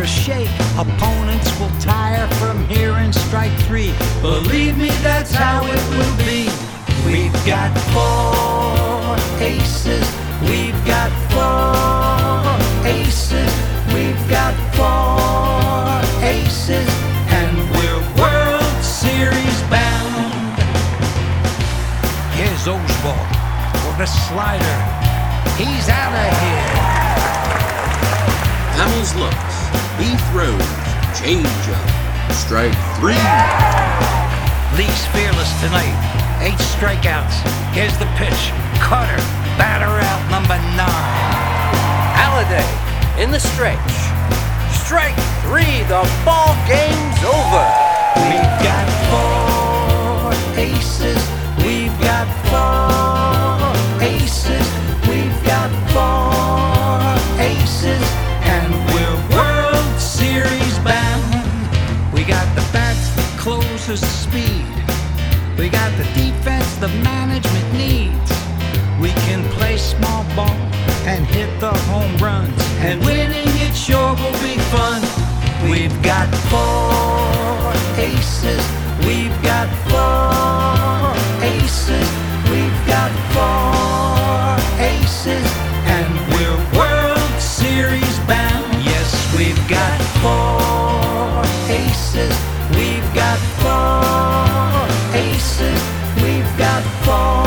shake. Opponents will tire from hearing strike three. Believe me, that's how it will be. We've got 4 aces. We've got 4 aces. We've got 4 aces. And we're World Series bound. Here's Oswald for the slider. He's out of here. Hamels looks. He throws. Changeup. Strike 3. Lee's fearless tonight. 8 strikeouts. Here's the pitch. Cutter. Batter out number 9. Halladay in the stretch. Strike 3. The ball game's over. We've got 4 aces. We've got 4 aces. We've got 4 aces. And we're World Series bound. We got the bats, the closers, the speed. We got the defense the management needs. We can play small ball and hit the home runs. And winning it sure will be fun. We've got 4 aces. We've got 4 aces. We've got 4 aces. And we're World Series bound. Yes, we've got 4 aces. We've got 4 aces. We've got 4